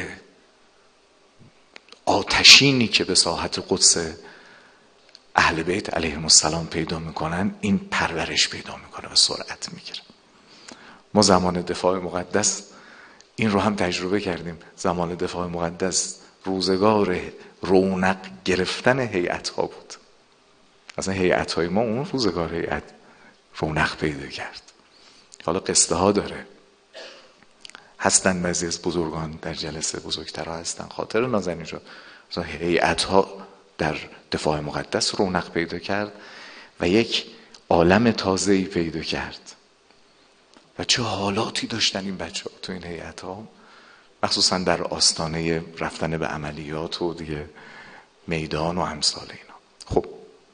آتشینی که به ساحت قدس اهل بیت علیهم السلام پیدا میکنن، این پرورش پیدا میکنه و سرعت میگیره. ما زمان دفاع مقدس این رو هم تجربه کردیم. زمان دفاع مقدس روزگار رونق گرفتن هیئت ها بود. اصلا هیئت های ما اون روزگار هیئت رونق پیدا کرد. حالا قصه ها داره، هستن بعضی از بزرگان در جلسه بزرگترها هستن، خاطر نازنین شد هیئت ها در دفاع مقدس رونق پیدا کرد و یک عالم تازه‌ای پیدا کرد و چه حالاتی داشتن این بچه ها تو این هیئت ها، مخصوصا در آستانه رفتن به عملیات و دیگه میدان و امثال اینا. خب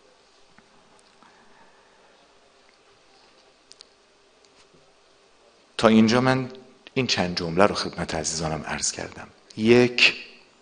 تا اینجا من این چند جمله رو خدمت عزیزانم عرض کردم. یک،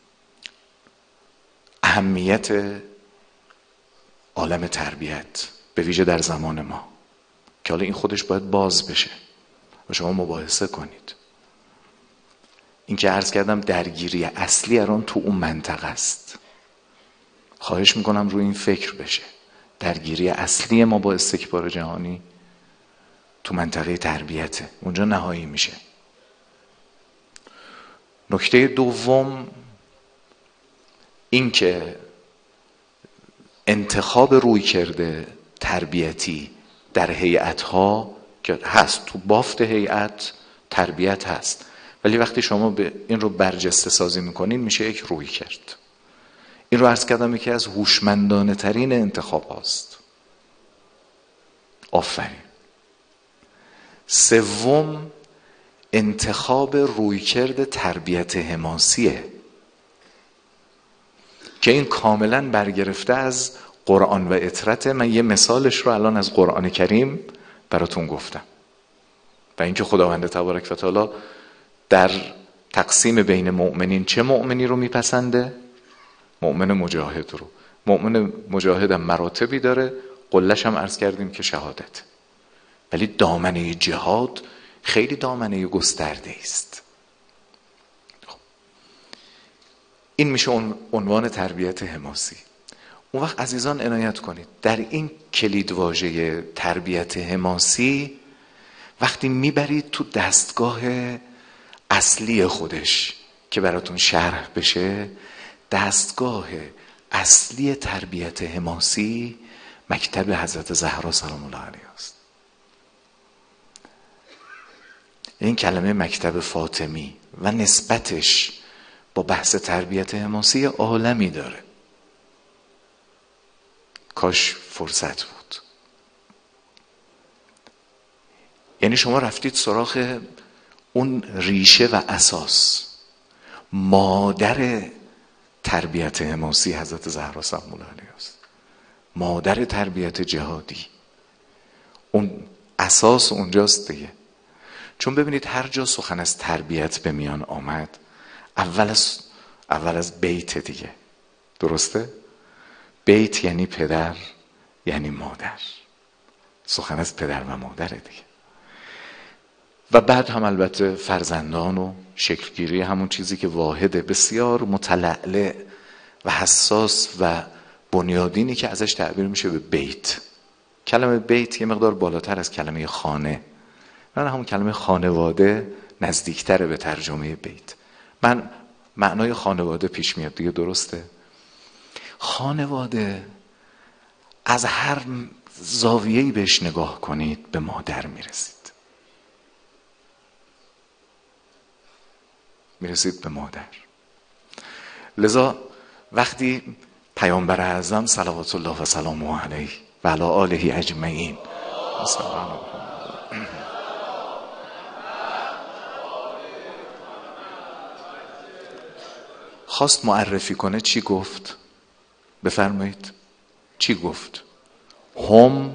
اهمیت عالم تربیت به ویژه در زمان ما که حالا این خودش باید باز بشه و شما مباحثه کنید. این که عرض کردم درگیری اصلی الان تو اون منطقه است. خواهش میکنم روی این فکر بشه. درگیری اصلی ما با استکبار جهانی تو منطقه تربیته، اونجا نهایی میشه. نکته دوم این که انتخاب روی کرده تربیتی در هیئت‌ها که هست، تو بافت هیئت تربیت هست، ولی وقتی شما این رو برجسته سازی میکنین میشه یک روی کرد. این رو عرض کردم یکی از هوشمندانه ترین انتخاب هاست. آفرین. سوم، انتخاب رویکرد تربیت حماسیه که این کاملا برگرفته از قرآن و اطرت. من یه مثالش رو الان از قرآن کریم براتون گفتم و اینکه خداوند تبارک و تعالی در تقسیم بین مؤمنین چه مؤمنی رو میپسنده؟ مؤمن مجاهد رو. مؤمن مجاهد هم مراتبی داره، قلش هم عرض کردیم که شهادت، ولی دامنه جهاد خیلی دامنه گسترده است. این میشه عنوان تربیت حماسی. اون وقت عزیزان عنایت کنید در این کلیدواژه تربیت حماسی وقتی میبرید تو دستگاه اصلی خودش که براتون شرح بشه، دستگاه اصلی تربیت حماسی مکتب حضرت زهرا سلام الله علیها است. این کلمه مکتب فاطمی و نسبتش با بحث تربیت حماسی عالمی داره. کاش فرصت بود. یعنی شما رفتید سراغ اون ریشه و اساس، مادر تربیت حماسی حضرت زهرا سلام الله علیها است، مادر تربیت جهادی. اون اساس اونجاست دیگه. چون ببینید هر جا سخن از تربیت به میان آمد، اول از بیت دیگه، درسته؟ بیت یعنی پدر، یعنی مادر. سخن از پدر و مادره دیگه. و بعد هم البته فرزندان و شکلگیری، همون چیزی که واحد بسیار متلألأ و حساس و بنیادینی که ازش تعبیر میشه به بیت. کلمه بیت یه مقدار بالاتر از کلمه خانه، من همون کلمه خانواده نزدیکتره به ترجمه بیت. من معنای خانواده پیش میاد دیگه، درسته؟ خانواده از هر زاویه‌ای بهش نگاه کنید به مادر میرسید به مادر. لذا وقتی پیامبر اعظم صلوات الله و سلامه علیه و علی آله اجمعین خواست معرفی کنه، چی گفت؟ بفرمایید چی گفت؟ هم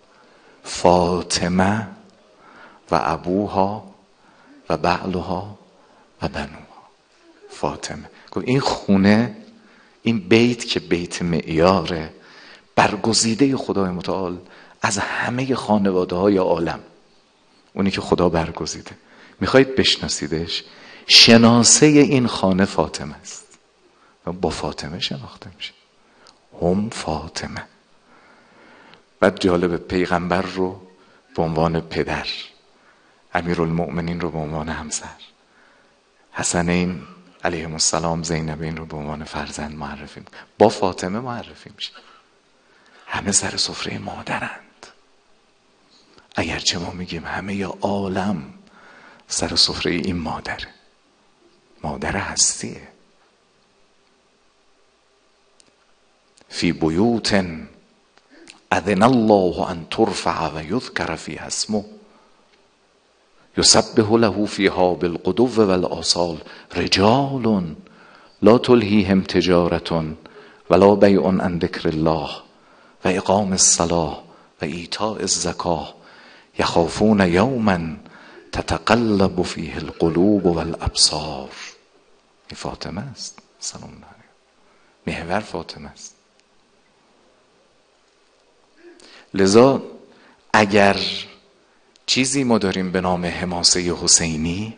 فاطمه و ابوها و بعلها و بنوها. فاطمه گفت این خونه، این بیت که بیت معیاره، برگزیده خدای متعال از همه خانواده های عالم، اونی که خدا برگزیده. میخواید بشناسیدش؟ شناسه این خانه فاطمه است و با فاطمه شناخته میشه. هم فاطمه. بعد جالب، پیغمبر رو به عنوان پدر، امیرالمؤمنین رو به عنوان همسر، حسنین علیهم السلام، زینبین رو به عنوان فرزند معرفی میشه، با فاطمه معرفی میشه. همه سر سفره مادرند، اگرچه ما میگیم همه عالم سر سفره این مادره، مادر هستیه. فی بیوت اذن الله ان ترفع و یذکر فیها اسمه یسبح له فیها بالغدو والآصال رجال لا تلهیهم تجارة ولا بیع عن ذکر الله و اقام الصلاة و ایتاء الزکاة یخافون یوما تتقلب فیه القلوب والابصار. این فاطمه است سلام الله علیها، محور فاطمه است. لذا اگر چیزی ما داریم به نام حماسه حسینی،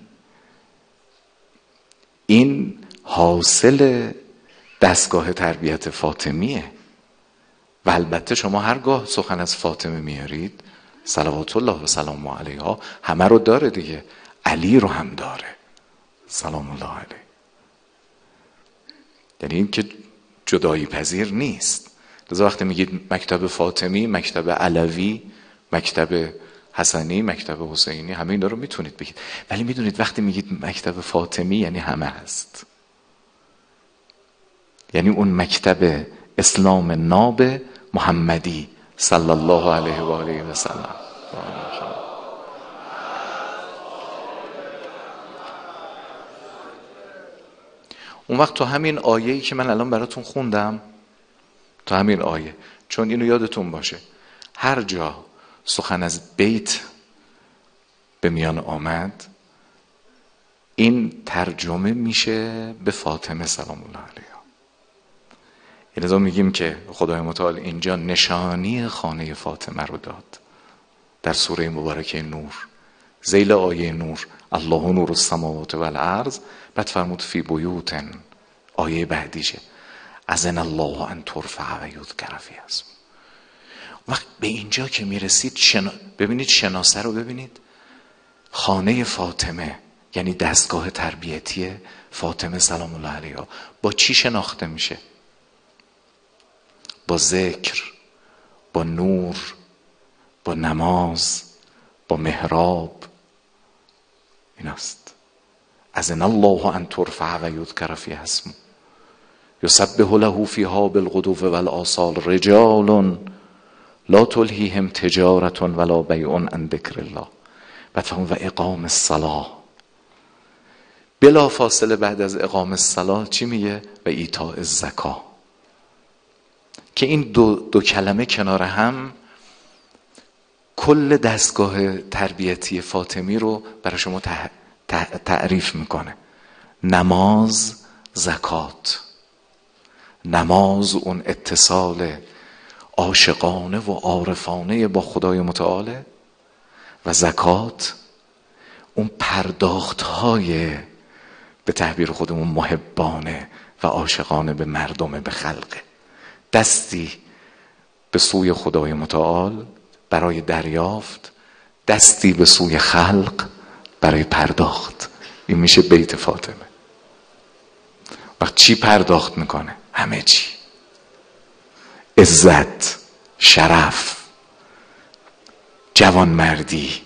این حاصل دستگاه تربیت فاطمیه. و البته شما هرگاه سخن از فاطمه میارید صلوات الله و سلامه علیها، همه رو داره دیگه، علی رو هم داره سلام الله علیه. یعنی این که جدایی پذیر نیست. لذا وقتی میگید مکتب فاطمی، مکتب علوی، مکتب حسنی، مکتب حسینی، همه اینا رو میتونید بگید، ولی میدونید وقتی میگید مکتب فاطمی یعنی همه هست، یعنی اون مکتب اسلام ناب محمدی صلی الله علیه و آله و سلم. اون وقت تو همین آیه‌ای که من الان براتون خوندم، تو همین آیه، چون اینو یادتون باشه هر جا سخن از بیت به میان آمد، این ترجمه میشه به فاطمه سلام الله علیها. لذا میگیم که خدای متعال اینجا نشانی خانه فاطمه رو داد در سوره مبارکه نور، ذیل آیه نور، الله نور السماوات والارض. بعد فرمود فی بیوت، آیه بعدیشه اذن الله ان ترفع و یذکر فیها اسمه. وقت به اینجا که میرسید ببینید شناسه رو ببینید، خانه فاطمه یعنی دستگاه تربیتی فاطمه سلام الله علیها با چی شناخته میشه؟ با ذکر، با نور، با نماز، با محراب. این است اذن الله ان ترفع و یذکر فیها اسمه یسبح له فیها بالغدو والآصال رجال لا تلهیهم تجارة ولا بیع عن ذکر الله بعد فرمود و اقام الصلاه، بلا فاصله بعد از اقام الصلاه چی میگه؟ و ایتاء الزکاه. که این دو کلمه کنار هم کل دستگاه تربیتی فاطمی رو برای شما تعریف میکنه. نماز، زکات. نماز اون اتصال عاشقانه و عارفانه با خدای متعاله و زکات اون پرداختهای به تعبیر خودمون محبانه و عاشقانه به مردم، به خلقه. دستی به سوی خدای متعال برای دریافت، دستی به سوی خلق برای پرداخت. این میشه بیت فاطمه. وقت چی پرداخت میکنه؟ همه چی. عزت، شرف، جوانمردی،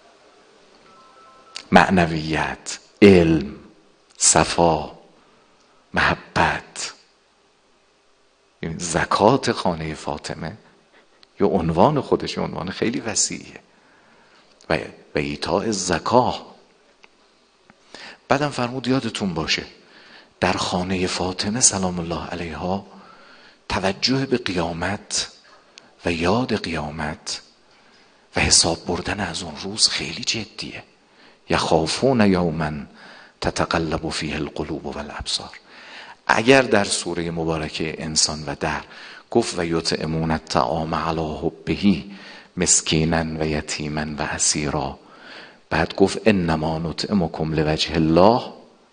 معنویت، علم، صفا، محبت. این زکات خانه فاطمه یا عنوان خودش عنوان خیلی وسیعه. و ایتاء الزکاه. بعدم فرمود یادتون باشه در خانه فاطمه سلام الله علیها توجه به قیامت و یاد قیامت و حساب بردن از اون روز خیلی جدیه. یخافون یوما تتقلب فیه القلوب والابصار. اگر در سوره مبارکه انسان و در گفت و یطعمون الطعام علی حبه مسکینا و یتیما و اسیرا، بعد گفت انما نطعمکم لوجه الله،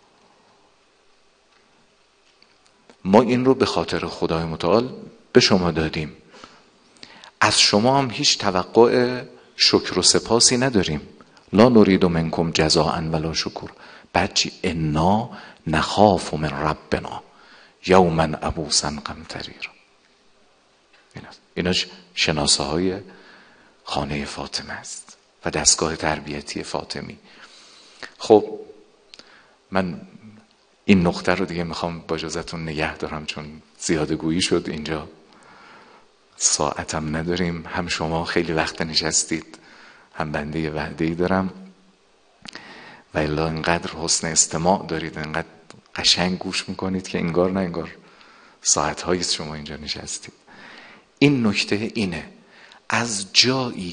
ما این رو به خاطر خدای متعال به شما دادیم، از شما هم هیچ توقع شکر و سپاسی نداریم. لا نرید منکم جزاء ولا شکور. بعد چی؟ انا نخاف من ربنا یوما عبوسا قمطریر. اینا شناسه های خانه فاطمه است و دستگاه تربیتی فاطمی. خب من این نقطه رو دیگه میخوام با اجازهتون نگه دارم، چون زیاده گویی شد اینجا، ساعتم نداریم، هم شما خیلی وقت نشستید، هم بنده یه وعده‌ای دارم و الا انقدر حسن استماع دارید، انقدر قشنگ گوش میکنید که انگار نه انگار ساعت‌هایی شما اینجا نشستید. این نکته اینه، از جایی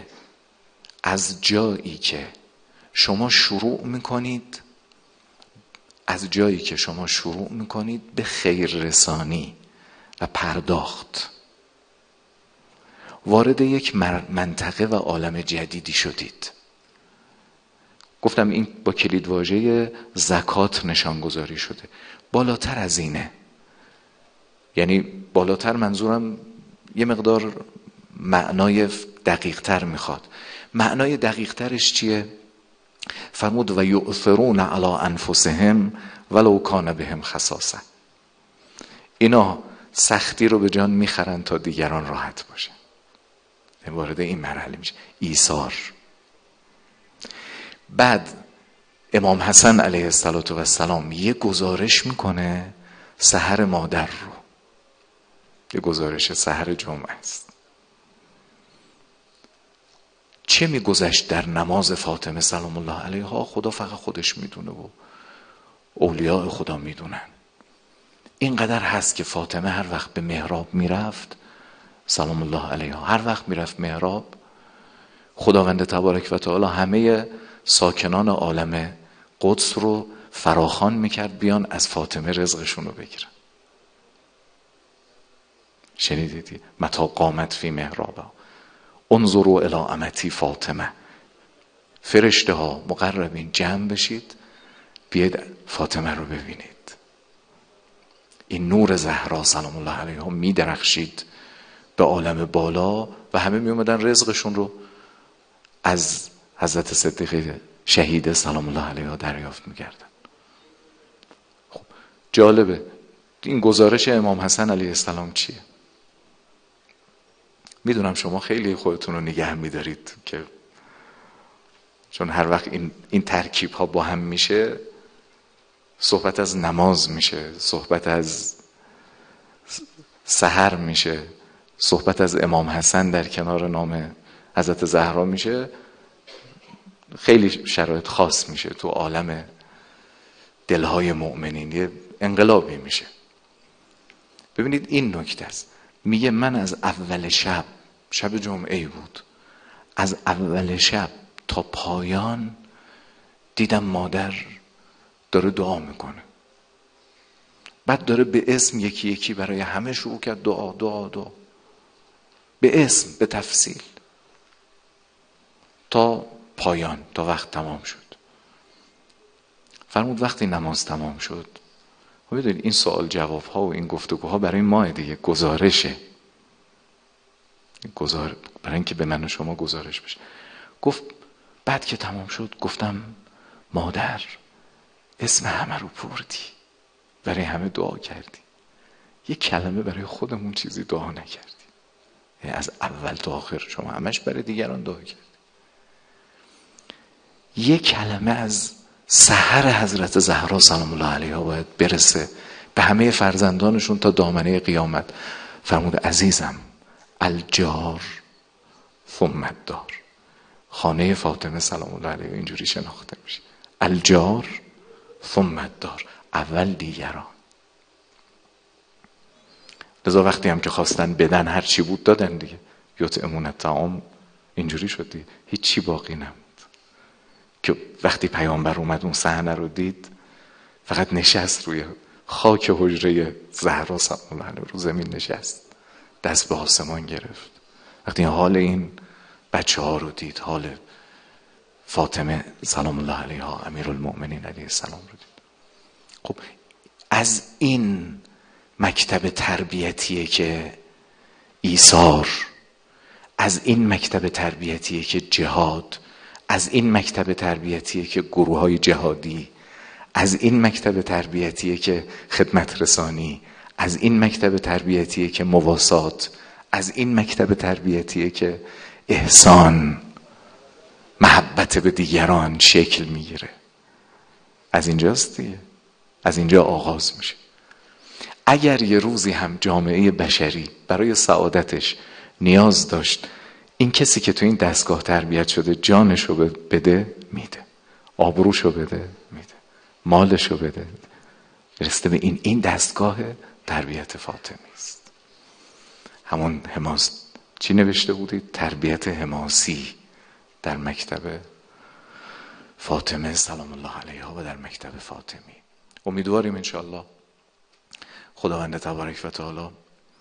که شما شروع میکنید به خیر رسانی و پرداخت، وارد یک منطقه و عالم جدیدی شدید. گفتم این با کلیدواژه زکات نشانگذاری شده. بالاتر از اینه، یعنی بالاتر منظورم یه مقدار معنای دقیق تر میخواد. معنای دقیق ترش چیه؟ فرمود و یؤثرون علی انفسهم ولو کان بهم خصاصه. اینا سختی رو به جان میخرن تا دیگران راحت باشن. وارد این مرحله میشه، ایثار. بعد امام حسن علیه السلام یه گزارش میکنه سحر مادر رو، یه گزارش سحر جمعه است. چه میگذشت در نماز فاطمه سلام الله علیها خدا فقط خودش میدونه و اولیاء خدا میدونن. اینقدر هست که فاطمه هر وقت به محراب میرفت سلام الله علیها، هر وقت میرفت محراب، خداوند تبارک و تعالی همه ساکنان عالم قدس رو فراخوان میکرد بیان از فاطمه رزقشون رو بگیرن. شنیدید؟ متی قامت فی محرابها انظروا الی امتی فاطمه. فرشته ها مقربین جمع بشید، بیاید فاطمه رو ببینید. این نور زهرا سلام الله علیها می درخشید به عالم بالا و همه می اومدن رزقشون رو از حضرت صدیقه شهیده سلام الله علیها دریافت می کردن. خب جالبه این گزارش امام حسن علیه السلام چیه؟ میدونم شما خیلی خودتون رو نگه میدارید که چون هر وقت این ترکیب ها با هم میشه، صحبت از نماز میشه، صحبت از سحر میشه، صحبت از امام حسن در کنار نام حضرت زهرا میشه، خیلی شرایط خاص میشه تو عالم دلهای مؤمنین، یه انقلابی میشه. ببینید این نکته است. میگه من از اول شب جمعه بود، از اول شب تا پایان دیدم مادر داره دعا میکنه. بعد داره به اسم یکی یکی برای همه شروع کرد دعا دعا دعا، به اسم، به تفصیل، تا پایان، تا وقت تمام شد. فرمود وقتی نماز تمام شد، ببینید این سوال جواب ها و این گفتگوها برای ما دیگه گزارشه، برای اینکه به من و شما گزارش بشه. گفت بعد که تمام شد گفتم مادر اسم همه رو پردی، برای همه دعا کردی، یه کلمه برای خودمون چیزی دعا نکردی. از اول تا آخر شما همش برای دیگران دعا کردی. یه کلمه از سحر حضرت زهرا سلام الله علیها باید برسه به همه فرزندانشون تا دامنه قیامت. فرمود عزیزم الجار ثم الدار. خانه فاطمه سلام الله علیها اینجوری شناخته میشه، الجار ثم الدار، اول دیگران. لذا وقتی هم که خواستن بدن هر چی بود دادن دیگه، یطعمون الطعام اینجوری شد دیگه، هیچ چی باقی نموند. که وقتی پیامبر اومد اون صحنه رو دید، فقط نشست روی خاک حجره زهرا سلام الله علیها، رو زمین نشست، دست به آسمان گرفت. وقتی حال این بچه ها رو دید، حال فاطمه سلام الله علیها امیرالمؤمنین علیه السلام رو دید. خب از این مکتب تربیتیه که ایثار، از این مکتب تربیتیه که جهاد، از این مکتب تربیتیه که گروه‌های جهادی، از این مکتب تربیتیه که خدمت رسانی، از این مکتب تربیتیه که مواسات، از این مکتب تربیتیه که احسان، محبت به دیگران شکل میگیره. از اینجاست دیگه، از اینجا آغاز میشه. اگر یه روزی هم جامعه بشری برای سعادتش نیاز داشت این کسی که تو این دستگاه تربیت شده جانشو بده، میده، آبروشو بده، میده، مالشو بده، رسته به این دستگاه تربیت فاطمی است. همون حماس چی نوشته بودید؟ تربیت حماسی در مکتب فاطمه سلام الله علیها و در مکتب فاطمی. امیدواریم انشاءالله خداوند تبارک و تعالی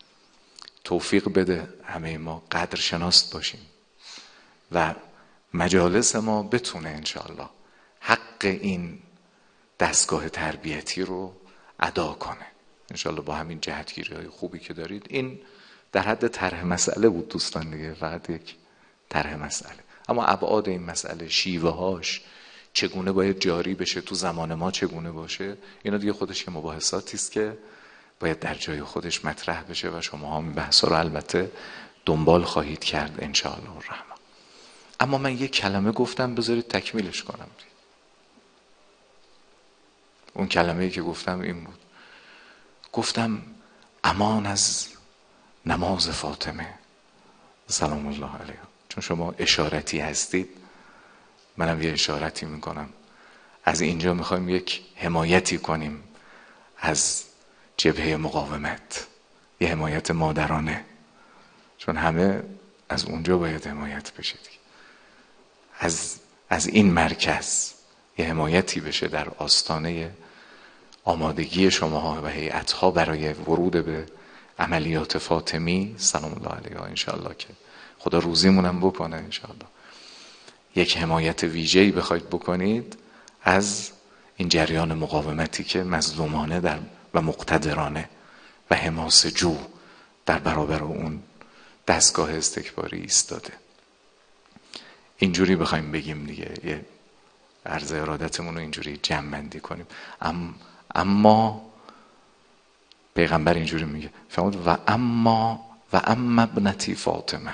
توفیق بده همه ما قدر شناس باشیم و مجالس ما بتونه انشاءالله حق این دستگاه تربیتی رو ادا کنه انشاءالله. با همین جهتگیری های خوبی که دارید، این در حد طرح مسئله بود دوستان دیگه، فقط یک طرح مسئله، اما ابعاد این مسئله، شیوه هاش چگونه باید جاری بشه، تو زمان ما چگونه باشه، اینا دیگه خودش یه مباحثاتی است که باید در جای خودش مطرح بشه و شما هم بحثا رو البته دنبال خواهید کرد انشاءالله الرحمن. اما من یک کلمه گفتم، بذارید تکمیلش کنم. اون کلمه‌ای که گفتم این بود، گفتم امان از نماز فاطمه سلام الله علیها. چون شما اشارتی هستید، منم یه اشارتی میکنم. از اینجا میخوایم یک حمایتی کنیم از جبهه مقاومت، یه حمایت مادرانه، چون همه از اونجا باید حمایت بشه دیگه. از این مرکز یه حمایتی بشه در آستانه آمادگی شماها و هیئت‌ها برای ورود به عملیات فاطمی سلام الله علیها انشاءالله، که خدا روزیمونم بکنه انشاءالله. یک حمایت ویژه‌ای بخواید بکنید از این جریان مقاومتی که مظلومانه و مقتدرانه و حماسه جو در برابر اون دستگاه استکباری ایستاده. اینجوری بخوایم بگیم دیگه، یه عرض ارادتمون رو اینجوری جمع بندی کنیم. اما پیغمبر اینجوری میگه، فرمود و اما ابنتی فاطمه،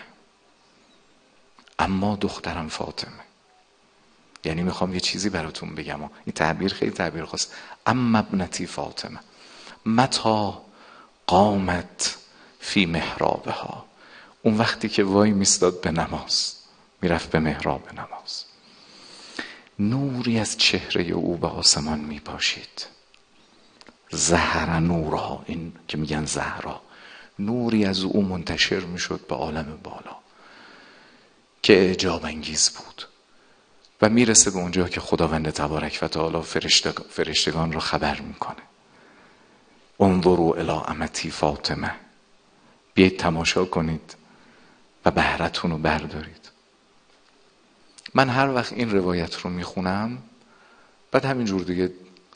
اما دخترم فاطمه. یعنی میخوام یه چیزی براتون بگم، این تعبیر خیلی تعبیر خاص. اما ابنتی فاطمه متا قامت فی محرابها، اون وقتی که وای میستاد به نماز، میرفت به محراب نماز. نوری از چهره او به آسمان می پاشید. زهر نورها، این که میگن زهرا، نوری از او منتشر می شد به عالم بالا که اعجاب انگیز بود و میرسه به اونجا که خداوند تبارک و تعالی فرشتگان رو خبر میکنه. انظروا الی امتی فاطمه، بیایید تماشا کنید و بهرتون رو بردارید. من هر وقت این روایت رو میخونم بعد همینجور دیگه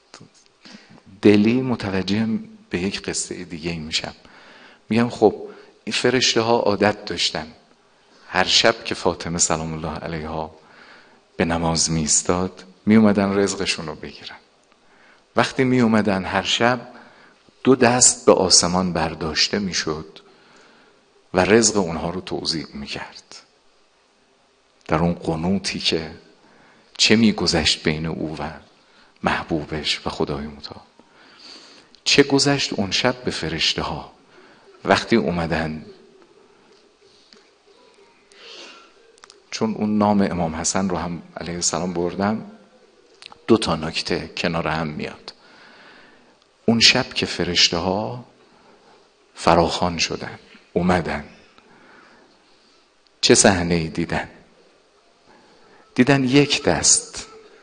دلی متوجه به یک قصه دیگه میشم. میگم خب این فرشته ها عادت داشتن هر شب که فاطمه سلام الله علیها به نماز می ایستاد می اومدن رزقشون رو بگیرن. وقتی می اومدن هر شب 2 دست به آسمان برداشته می شد و رزق اونها رو توزیع می کرد. در اون قنوتی که چه می گذشت بین او و محبوبش و خدای متعال، چه گذشت اون شب به فرشته ها وقتی اومدن. چون اون نام امام حسن رو هم علیه السلام بردم، 2 تا نکته کنار هم میاد. اون شب که فرشته ها فراخوان شدن اومدن، چه صحنه‌ای دیدن؟ دیدن یک دست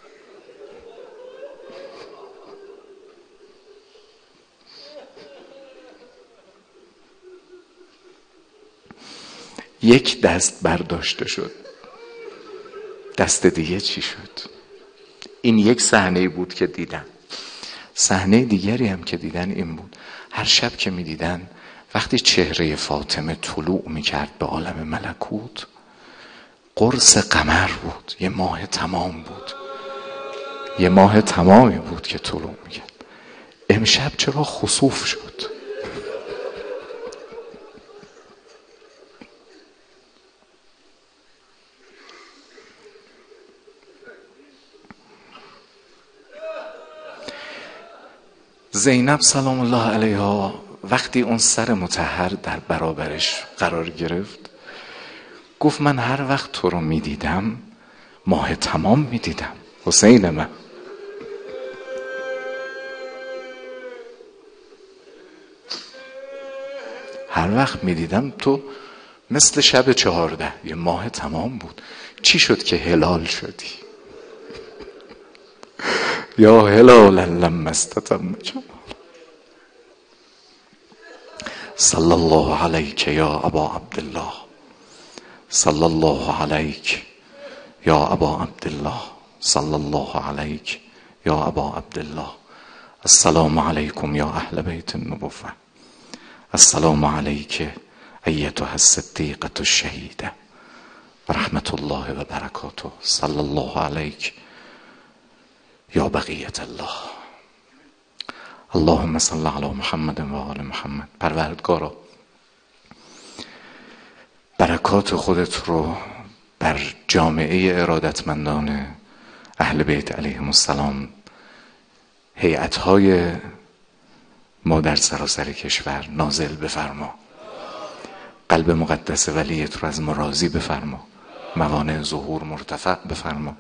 برداشته شد، دست دیگه چی شد؟ این یک صحنه بود که دیدن. صحنه دیگری هم که دیدن این بود، هر شب که می دیدن وقتی چهره فاطمه طلوع می کرد به عالم ملکوت، قرص قمر بود، یه ماه تمام بود، یه ماه تمامی بود که طلوع می کرد. امشب چرا خسوف شد؟ زینب سلام الله علیها وقتی اون سر مطهر در برابرش قرار گرفت گفت من هر وقت تو رو میدیدم ماه تمام میدیدم. حسین من هر وقت میدیدم تو مثل شب 14 یه ماه تمام بود. چی شد که هلال شدی؟ یا هلالا لما استتم جمال. صلی الله علیک یا ابا عبدالله، صلی الله علیک یا ابا عبدالله، صلی الله علیک یا ابا عبدالله. السلام علیکم یا اهل بیت النبوة، السلام علیک ایتها الصدیقة الشهیده و رحمت الله و برکاته. صلی الله علیک یا بقیت الله. اللهم صل علی محمد و آل محمد. پروردگارا برکات خودت رو بر جامعه ارادتمندان اهل بیت علیهم السلام، هیئت‌های ما در سراسر کشور نازل بفرما. قلب مقدس ولیت رو از ما راضی بفرما، موانع ظهور مرتفع بفرما.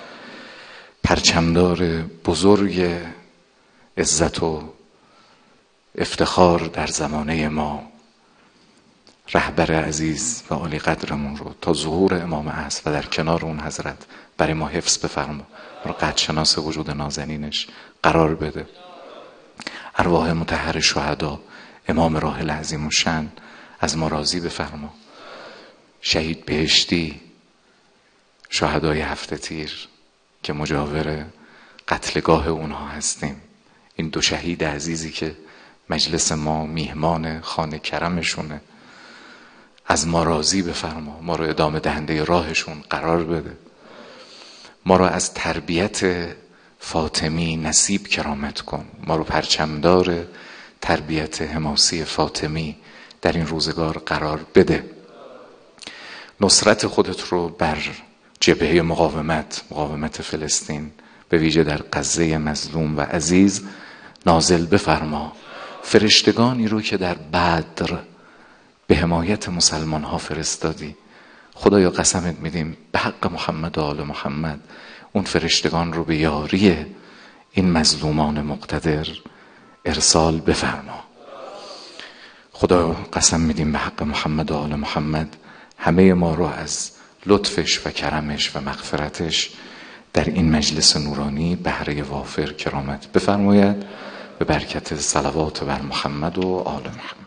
پرچمدار بزرگ عزت و افتخار در زمانه ما، رهبر عزیز و عالی قدرمون رو تا ظهور امام عصر و در کنار اون حضرت برای ما حفظ بفرما، ما رو قدرشناس وجود نازنینش قرار بده. ارواح مطهر شهدا، امام راحل عظیم الشأن از ما راضی بفرما. شهید بهشتی، شهدای 7 تیر که مجاور قتلگاه اونها هستیم، این 2 شهید عزیزی که مجلس ما میهمان خانه کرمشونه، از ما راضی بفرما. ما رو ادامه دهنده راهشون قرار بده. ما رو از تربیت فاطمی نصیب کرامت کن. ما رو پرچمدار تربیت حماسی فاطمی در این روزگار قرار بده. نصرت خودت رو بر جبهه مقاومت فلسطین، به ویژه در غزه مظلوم و عزیز نازل بفرما. فرشتگانی رو که در بدر به حمایت مسلمان ها فرستادی، خدایا قسمت میدیم به حق محمد و آل محمد اون فرشتگان رو به یاری این مظلومان مقتدر ارسال بفرما. خدا قسم میدیم به حق محمد و آل محمد همه ما رو از لطفش و کرمش و مغفرتش در این مجلس نورانی بهره وافر کرامت بفرماید، به برکت صلوات بر محمد و آل محمد.